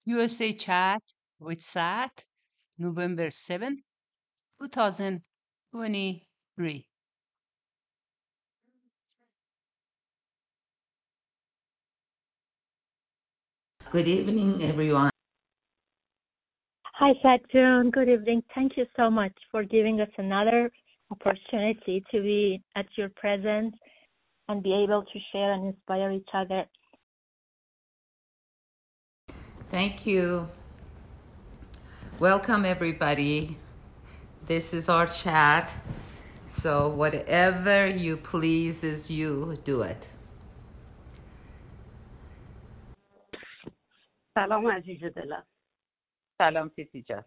USA Chat with Sat, November 7th, 2023. Good evening, everyone. Hi, Satchun. Good evening. Thank you so much for giving us another opportunity to be at your presence and be able to share and inspire each other. Thank you. Welcome, everybody. This is our chat. So, whatever you pleases you, do it. سلام عزیز دلم. سلام تیتی جان.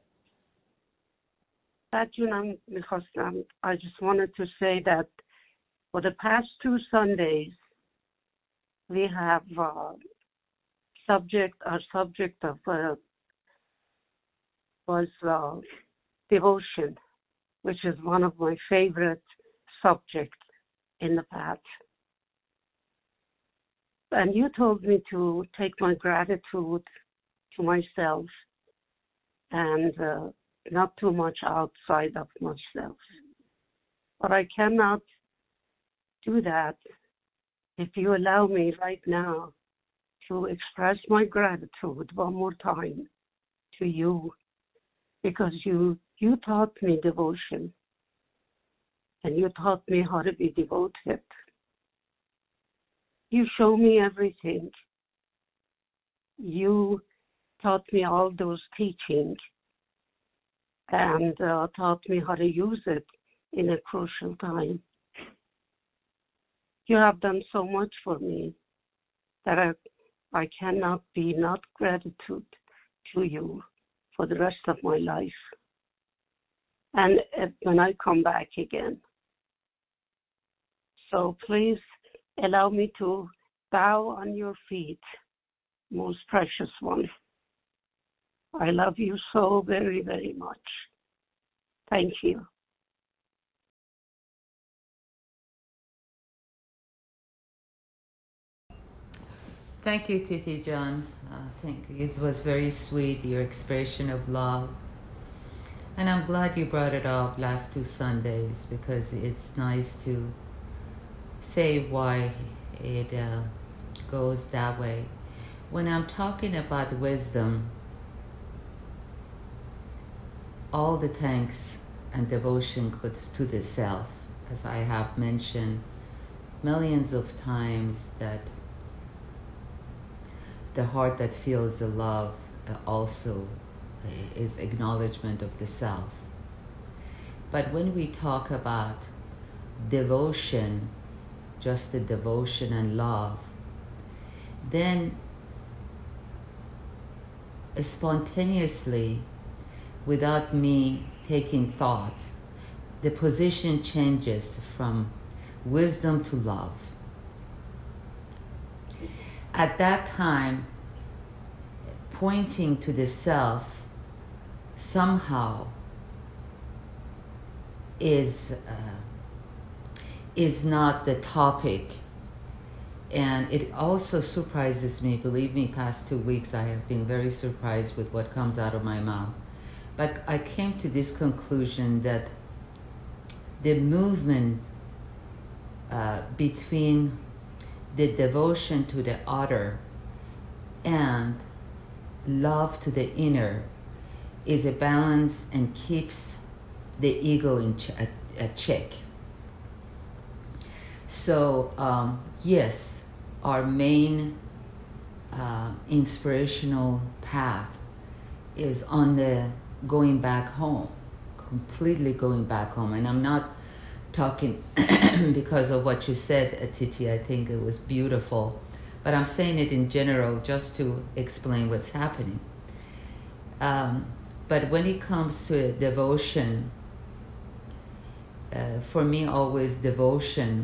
بعد جونم میخواستم I just wanted to say that for the past 2 Sundays we have our subject of was devotion, which is one of my favorite subjects in the past. And you told me to take my gratitude to myself and not too much outside of myself. But I cannot do that if you allow me right now to express my gratitude one more time to you, because you taught me devotion and you taught me how to be devoted. You show me everything. You taught me all those teachings and taught me how to use it in a crucial time. You have done so much for me that I cannot be not gratitude to you for the rest of my life. And when I come back again. So please allow me to bow on your feet, most precious one. I love you so very, very much. Thank you. Thank you, Titi John. Thank you. It was very sweet, your expression of love. And I'm glad you brought it up last 2 Sundays, because it's nice to say why it goes that way. When I'm talking about wisdom, all the thanks and devotion goes to the self, as I have mentioned millions of times, that the heart that feels the love also is acknowledgement of the self. But when we talk about devotion, just the devotion and love, then spontaneously, without me taking thought, the position changes from wisdom to love. At that time, pointing to the self somehow is not the topic. And it also surprises me. Believe me, past 2 weeks I have been very surprised with what comes out of my mouth. But I came to this conclusion that the movement between the devotion to the other and love to the inner is a balance and keeps the ego in check. So yes, our main inspirational path is on the going back home, completely going back home. And I'm not talking because of what you said, Titi. I think it was beautiful, but I'm saying it in general just to explain what's happening. But when it comes to devotion, for me, always devotion,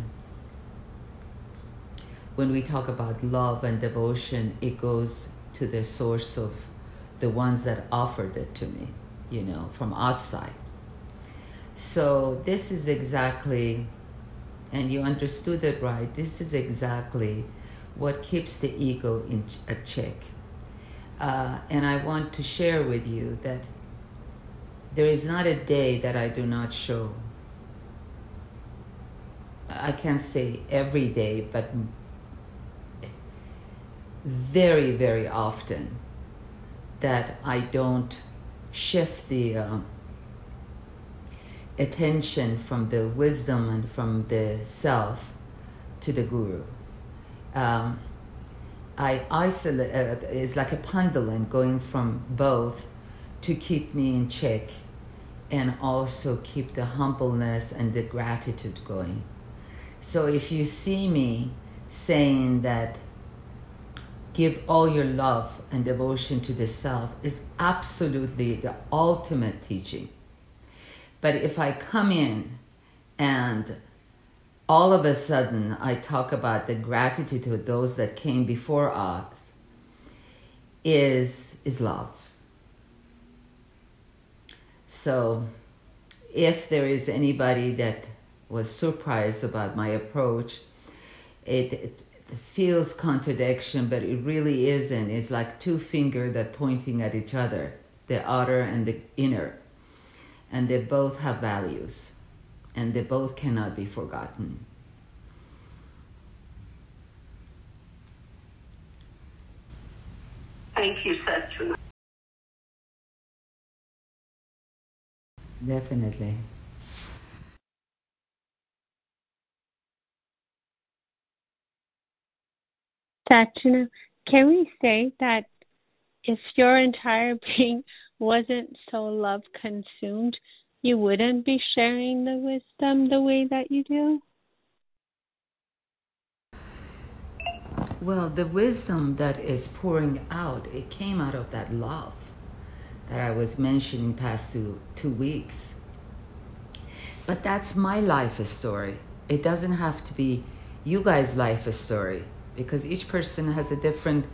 when we talk about love and devotion, it goes to the source of the ones that offered it to me, from outside. So this is exactly, and you understood it right, this is exactly what keeps the ego in a check. And I want to share with you that there is not a day that I do not show. I can't say every day, but very, very often that I don't shift the attention from the wisdom and from the self to the guru. I isolate, it's like a pendulum going from both to keep me in check and also keep the humbleness and the gratitude going. So if you see me saying that give all your love and devotion to the self is absolutely the ultimate teaching. But if I come in and all of a sudden I talk about the gratitude to those that came before us, is love. So if there is anybody that was surprised about my approach, it feels contradiction, but it really isn't. It's like two fingers that pointing at each other, the outer and the inner. And they both have values, and they both cannot be forgotten. Thank you, Satchuna. Definitely. Satchana, can we say that if your entire being wasn't so love consumed, you wouldn't be sharing the wisdom the way that you do? Well, the wisdom that is pouring out, it came out of that love that I was mentioning past two weeks. But that's my life story. It doesn't have to be you guys' life story, because each person has a different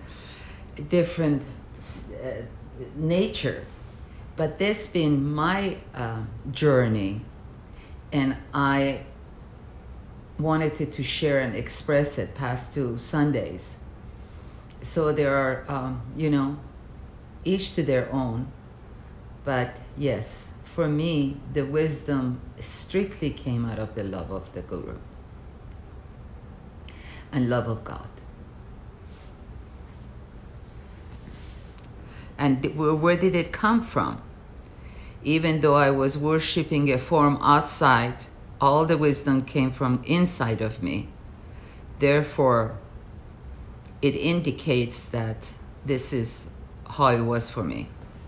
nature. But this being my journey, and I wanted to share and express it past 2 Sundays. So there are, each to their own. But yes, for me, the wisdom strictly came out of the love of the Guru and love of God. And where did it come from? Even though I was worshiping a form outside, all the wisdom came from inside of me. Therefore, it indicates that this is how it was for me.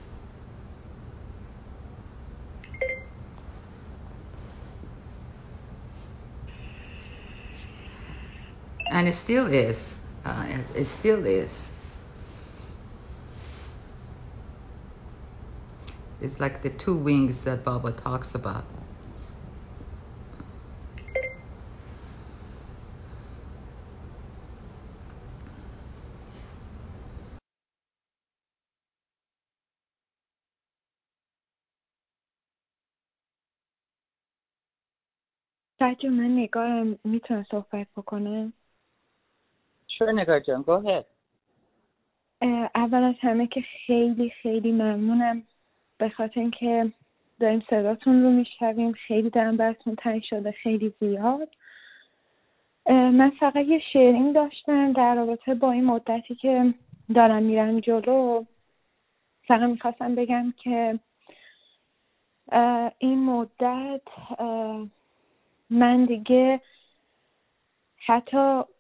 And it still is. It still is. It's like the two wings that Baba talks about. بچه من نگارم میتونم صحبت بکنم؟ Sure, Nagar John, go ahead. اول از همه که خیلی خیلی ممنونم به خاطر اینکه داریم صداتون رو میشنویم. خیلی دارم براتون تنگ شده، خیلی زیاد. من فقط یه شیرینگ داشتم در رابطه با این مدتی که دارم میرم جلو. فقط میخواستم بگم که این مدت من دیگه حتی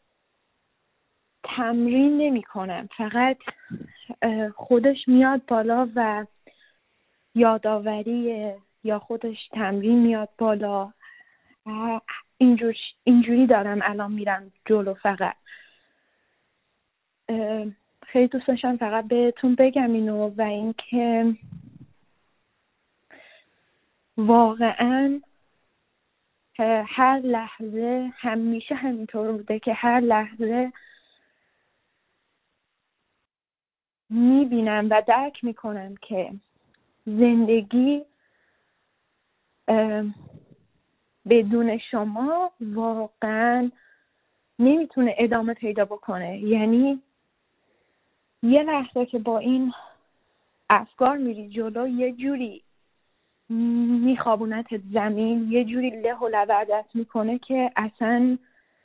تمرین نمی کنم، فقط خودش میاد بالا و یادآوری یا خودش تمرین میاد بالا. اینجوری دارم الان میرم جلو. فقط خیلی دوست داشتم فقط بهتون بگم اینو، و اینکه واقعا هر لحظه همیشه همینطور بوده که هر لحظه میبینم و درک میکنم که زندگی بدون شما واقعا نمیتونه ادامه پیدا بکنه. یعنی یه لحظه که با این افکار میری جلو یه جوری میخوابونت زمین، یه جوری له و لوردت میکنه که اصلا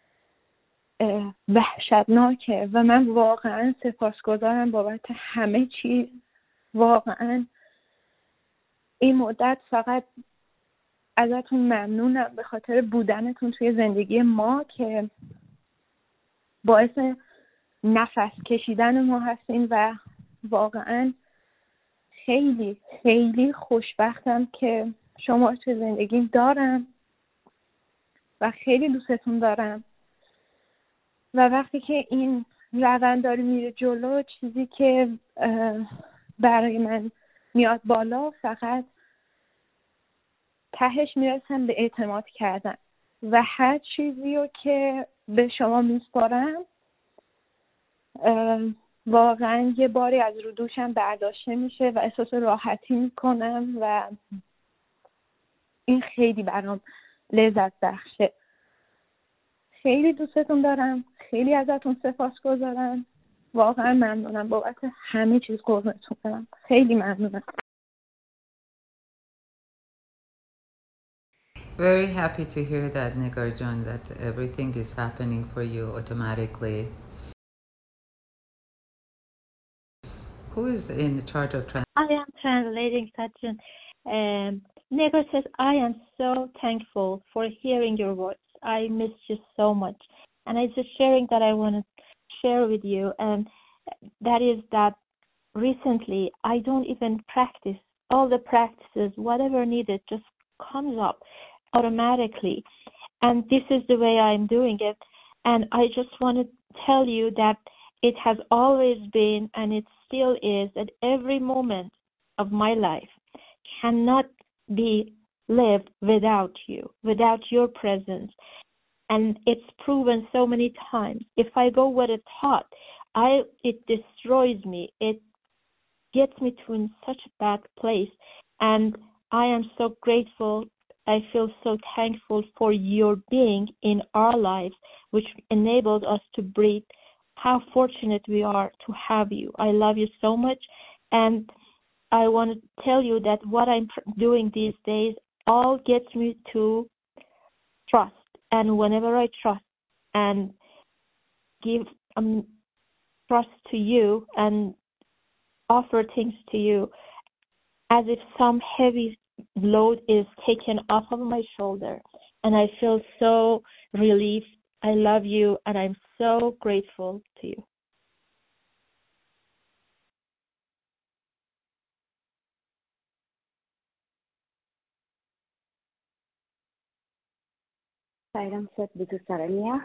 وحشتناکه. و من واقعا سپاسگزارم بابت همه چیز. واقعا این مدت فقط ازتون ممنونم به خاطر بودنتون توی زندگی ما که باعث نفس کشیدن ما هستین و واقعا خیلی خیلی خوشبختم که شما توی زندگیم دارم و خیلی دوستتون دارم. و وقتی که این روند داره میره جلو، چیزی که برای من میاد بالا فقط تهش میرسم به اعتماد کردن و هر چیزی رو که به شما میسپارم واقعا یه باری از رو دوشم برداشته میشه و احساس راحتی میکنم و این خیلی برام لذت بخشه. خیلی دوستتون دارم، خیلی ازتون سپاسگزارم، واقعا ممنونم بابت همه چیز. قربونتون برم، خیلی ممنونم. Very happy to hear that, Nigar John, that everything is happening for you automatically. Who is in charge of I am translating Sajjan. Nego says, I am so thankful for hearing your voice. I miss you so much. And it's just sharing that I want to share with you. And that is that recently I don't even practice. All the practices, whatever needed, just comes up automatically. And this is the way I'm doing it. And I just want to tell you that it has always been, and it still is, at every moment of my life cannot be lived without you, without your presence. And it's proven so many times. If I go with a thought, it destroys me. It gets me to in such a bad place. And I am so grateful. I feel so thankful for your being in our lives, which enabled us to breathe. How fortunate we are to have you. I love you so much. And I want to tell you that what I'm doing these days all gets me to trust. And whenever I trust and give trust to you and offer things to you, as if some heavy load is taken off of my shoulder, and I feel so relieved. I love you, and I'm so grateful to you. Sairam sir, this is Saranya.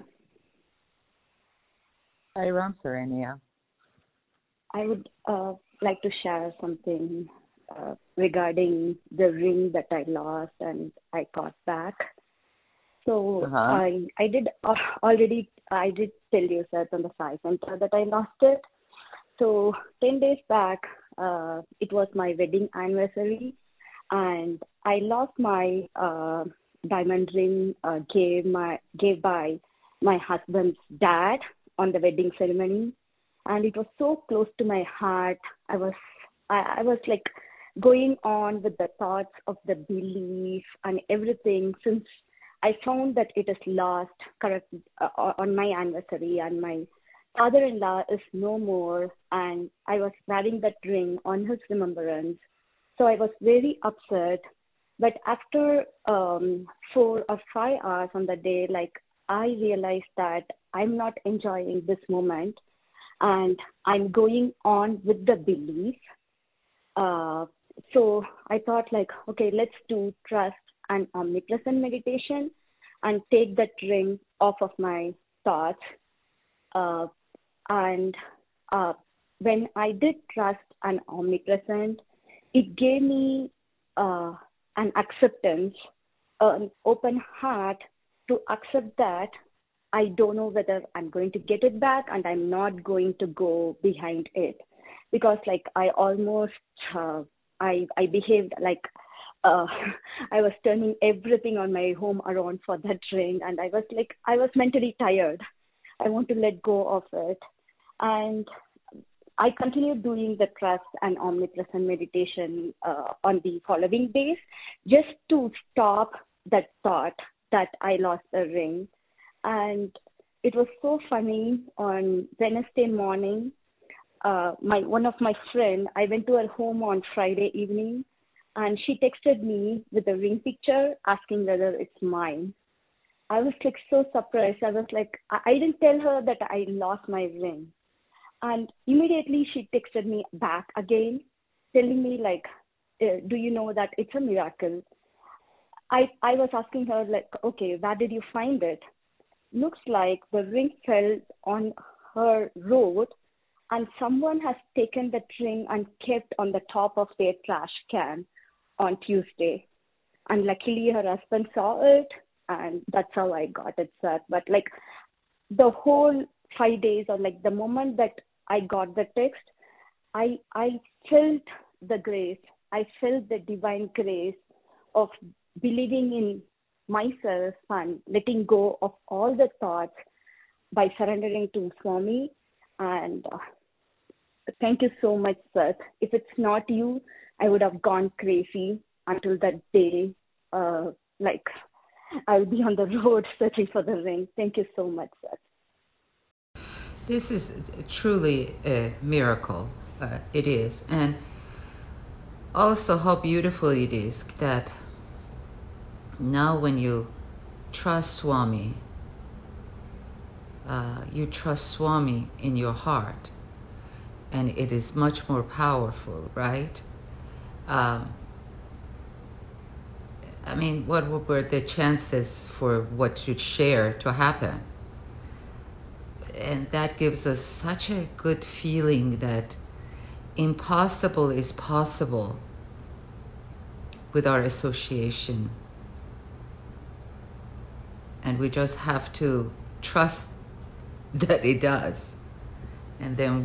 Sairam, Saranya. I would like to share something regarding the ring that I lost and I got back. So I did already tell you, sir, on the Sai Center that I lost it. So 10 days back, it was my wedding anniversary, and I lost my diamond ring gave by my husband's dad on the wedding ceremony, and it was so close to my heart. I was like going on with the thoughts of the belief and everything, since I found that it is lost correct on my anniversary, and my father-in-law is no more, and I was wearing that ring on his remembrance. So I was very upset. But after 4 or 5 hours on the day, like, I realized that I'm not enjoying this moment, and I'm going on with the belief. So I thought, like, okay, let's do trust and omnipresent meditation and take that ring off of my thoughts. And when I did trust and omnipresent, it gave me an acceptance, an open heart to accept that I don't know whether I'm going to get it back, and I'm not going to go behind it, because like I almost I behaved like I was turning everything on my home around for that ring, and I was mentally tired. I want to let go of it. And I continued doing the trust and omnipresent meditation on the following days just to stop that thought that I lost the ring. And it was so funny. On Wednesday morning, one of my friend, I went to her home on Friday evening, and she texted me with a ring picture asking whether it's mine. I was like so surprised. I was like, I didn't tell her that I lost my ring. And immediately she texted me back again, telling me like, do you know that it's a miracle? I was asking her like, okay, where did you find it? Looks like the ring fell on her road, and someone has taken that ring and kept on the top of their trash can on Tuesday. And luckily her husband saw it, and that's how I got it, sir. But like the whole 5 days, or like the moment that I got the text, I felt the grace. I felt the divine grace of believing in myself and letting go of all the thoughts by surrendering to Swami. And thank you so much, sir. If it's not you, I would have gone crazy until that day. Like I'll be on the road searching for the ring. Thank you so much, sir. This is truly a miracle. It is. And also how beautiful it is that now when you trust Swami, you trust Swami in your heart, and it is much more powerful, right? I mean, what were the chances for what you share to happen? And that gives us such a good feeling that impossible is possible with our association. And we just have to trust that it does. And then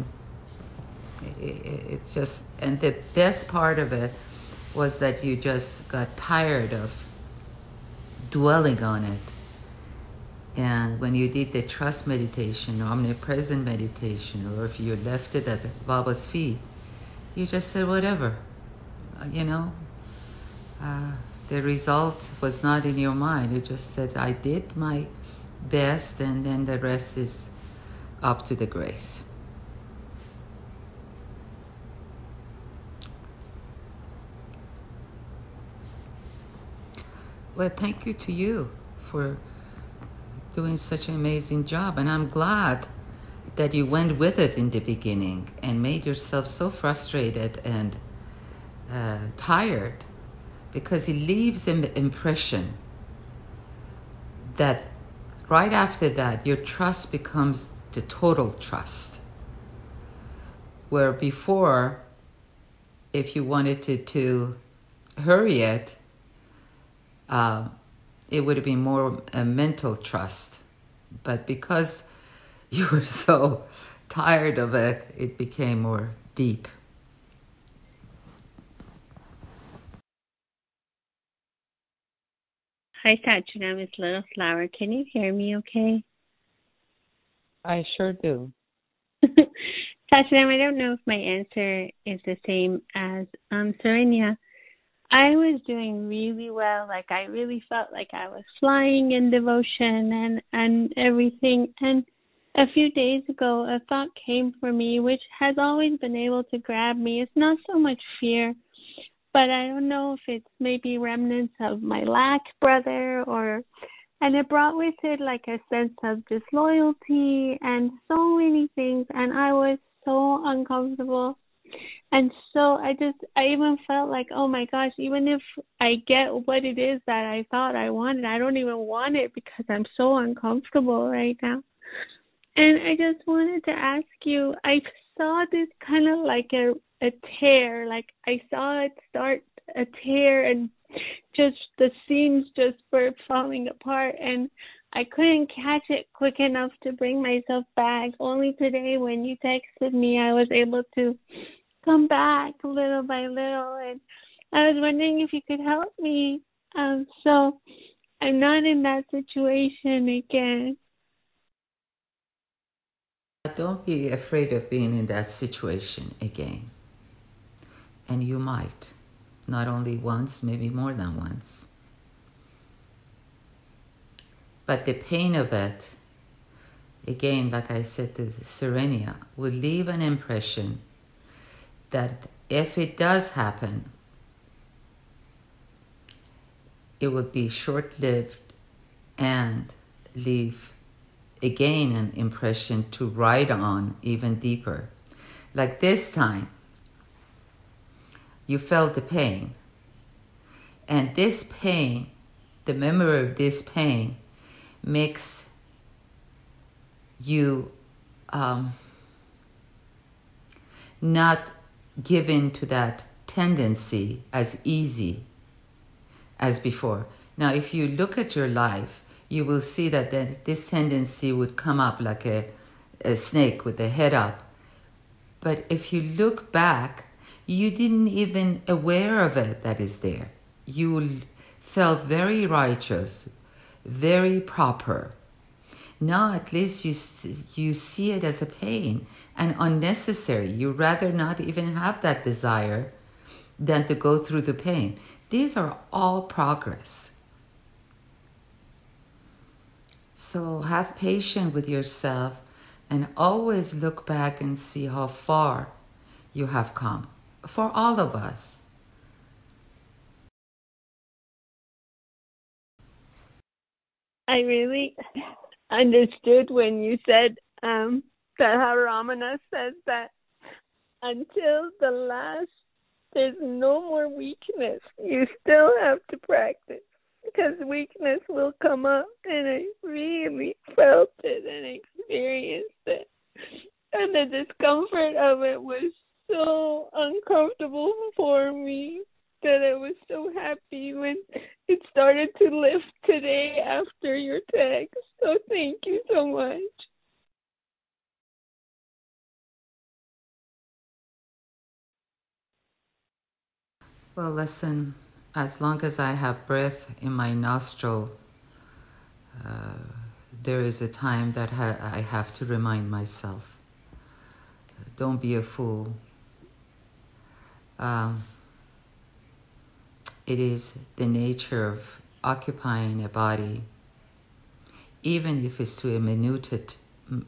it's just, and the best part of it was that you just got tired of dwelling on it. And when you did the trust meditation, or omnipresent meditation, or if you left it at Baba's feet, you just said whatever, you know. The result was not in your mind. You just said, I did my best, and then the rest is up to the grace. Well, thank you to you for doing such an amazing job. And I'm glad that you went with it in the beginning and made yourself so frustrated and tired, because it leaves an impression that right after that, your trust becomes the total trust. Where before, if you wanted to hurry it, it would have been more a mental trust. But because you were so tired of it, it became more deep. Hi, Satchinam. It's Little Flower. Can you hear me okay? I sure do. Satchinam, I don't know if my answer is the same as Serenia. I was doing really well. Like, I really felt like I was flying in devotion and everything. And a few days ago, a thought came for me, which has always been able to grab me. It's not so much fear, but I don't know if it's maybe remnants of my lack brother, and it brought with it like a sense of disloyalty and so many things, and I was so uncomfortable. And so I even felt like, oh my gosh, even if I get what it is that I thought I wanted, I don't even want it because I'm so uncomfortable right now. And I just wanted to ask you, I saw this kind of like a tear, like I saw it start a tear and just the seams just were falling apart, and I couldn't catch it quick enough to bring myself back. Only today when you texted me, I was able to come back little by little, and I was wondering if you could help me so I'm not in that situation again. don't be afraid of being in that situation again. And you might. Not only once, maybe more than once. But the pain of it, again, like I said to Serenia, will leave an impression that if it does happen, it will be short-lived and leave again an impression to ride on even deeper. Like this time, you felt the pain. And this pain, the memory of this pain, makes you not give in to that tendency as easy as before. Now, if you look at your life, you will see that this tendency would come up like a snake with the head up. But if you look back, you didn't even aware of it that is there. You felt very righteous, very proper. Now at least you see it as a pain and unnecessary. You rather not even have that desire than to go through the pain. These are all progress. So have patience with yourself and always look back and see how far you have come. For all of us. I really understood when you said that how Ramana says that until the last, there's no more weakness. You still have to practice because weakness will come up, and I really felt it and experienced it. And the discomfort of it was so uncomfortable for me that I was so happy when it started to lift today after your text. So thank you so much. Well, listen, as long as I have breath in my nostril, there is a time that I have to remind myself. Don't be a fool. It is the nature of occupying a body, even if it's to a minutest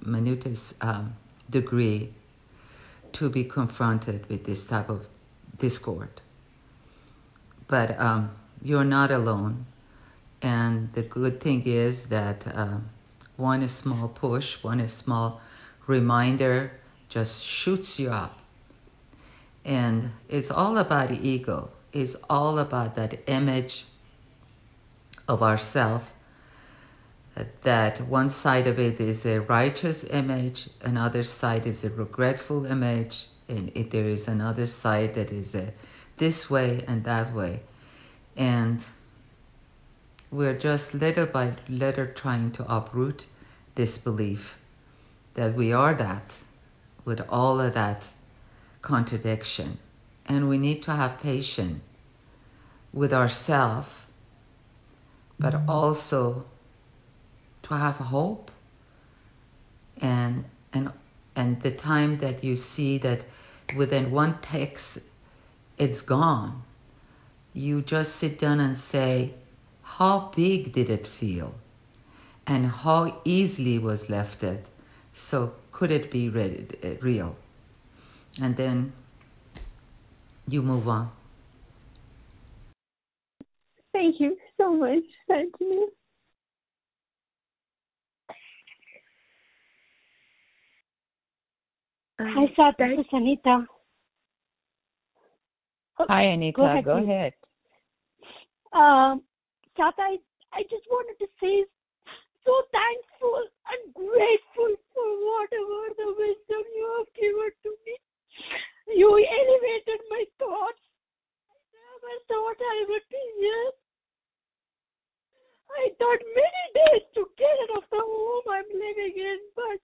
degree, to be confronted with this type of discord. But you're not alone. And the good thing is that one small push, one small reminder just shoots you up. And it's all about ego. It's all about that image of ourself, that one side of it is a righteous image, another side is a regretful image, and there is another side that is this way and that way. And we're just little by little trying to uproot this belief that we are that, with all of that contradiction. And we need to have patience with ourselves, but also to have hope. And the time that you see that within one text it's gone, you just sit down and say, how big did it feel? And how easily was lifted? So could it be real? And then you move on. Thank you so much, Sajna. Hi, Sat. This is Anita. Hi, Anita. Go ahead. Sat, I just wanted to say so thankful and grateful for whatever the wisdom you have given to me. You elevated my thoughts. I never thought I would be here. I thought many days to get out of the home I'm living in, but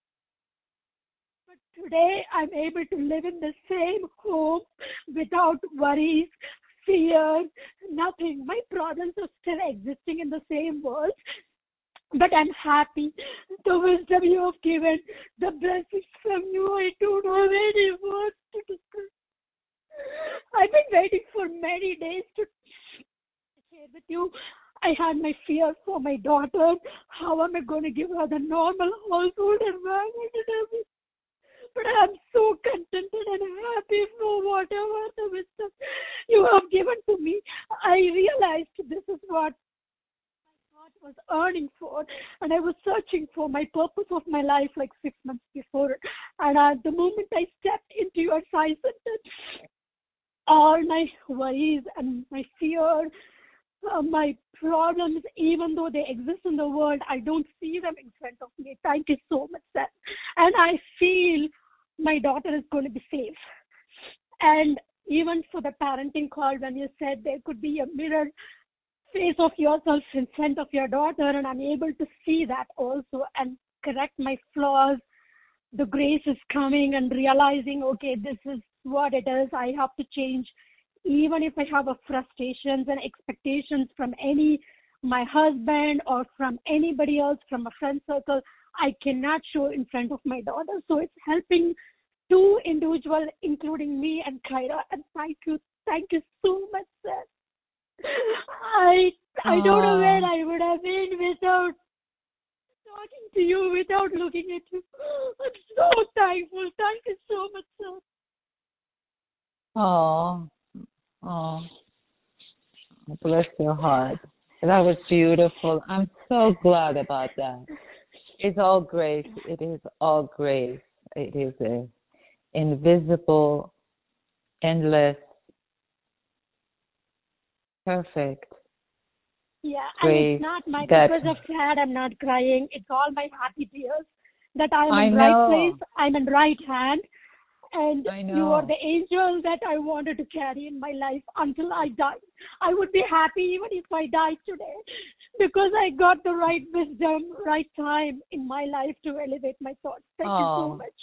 today I'm able to live in the same home without worries, fear, nothing. My problems are still existing in the same world, but I'm happy. The wisdom you have given, the blessings from you. I don't have any words to describe. I've been waiting for many days to share with you. I had my fear for my daughter. How am I going to give her the normal household environment and everything? But I'm so contented and happy for whatever the wisdom you have given to me. I realized this is what God was earning for, and I was searching for my purpose of my life like 6 months before. And at the moment I stepped into your Sai Center, all my worries and my fear, my problems, even though they exist in the world, I don't see them in front of me. Thank you so much, sir. And I feel my daughter is going to be safe. And even for the parenting call, when you said there could be a mirror face of yourself in front of your daughter, and I'm able to see that also and correct my flaws. The grace is coming and realizing, okay, this is what it is. I have to change. Even if I have a frustrations and expectations from my husband or from anybody else, from a friend circle, I cannot show in front of my daughter. So it's helping two individuals, including me and Kyra. And thank you so much, sir. I don't know where I would have been without talking to you, without looking at you. I'm so thankful. Thank you so much, sir. Oh, bless your heart. That was beautiful. I'm so glad about that. It's all grace. It is all grace. It is a invisible, endless, perfect. Yeah, and it's not because of sad I'm not crying. It's all my happy tears that I'm in right place. I'm in right hand. And you are the angel that I wanted to carry in my life until I die. I would be happy even if I died today because I got the right wisdom, right time in my life to elevate my thoughts. Thank you so much.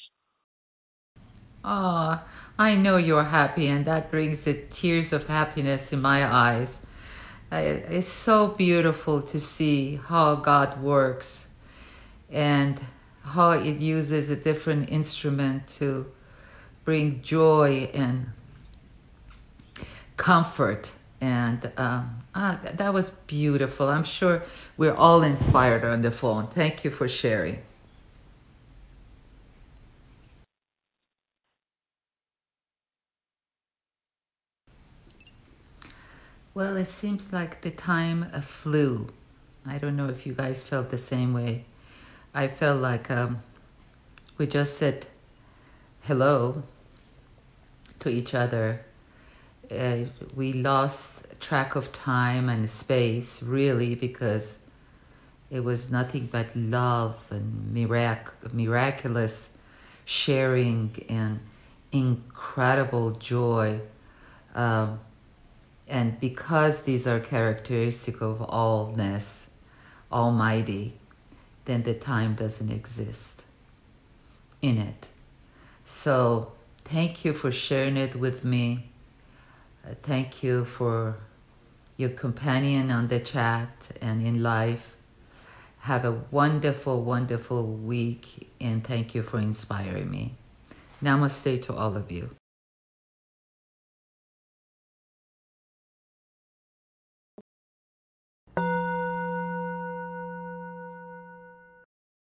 Oh, I know you're happy, and that brings the tears of happiness in my eyes. It's so beautiful to see how God works and how it uses a different instrument to bring joy and comfort. And that was beautiful. I'm sure we're all inspired on the phone. Thank you for sharing. Well, it seems like the time flew. I don't know if you guys felt the same way. I felt like we just said hello to each other. We lost track of time and space, really, because it was nothing but love and miraculous sharing and incredible joy. And because these are characteristic of allness, Almighty, then the time doesn't exist in it. So thank you for sharing it with me. Thank you for your companion on the chat and in life. Have a wonderful, wonderful week, and thank you for inspiring me. Namaste to all of you.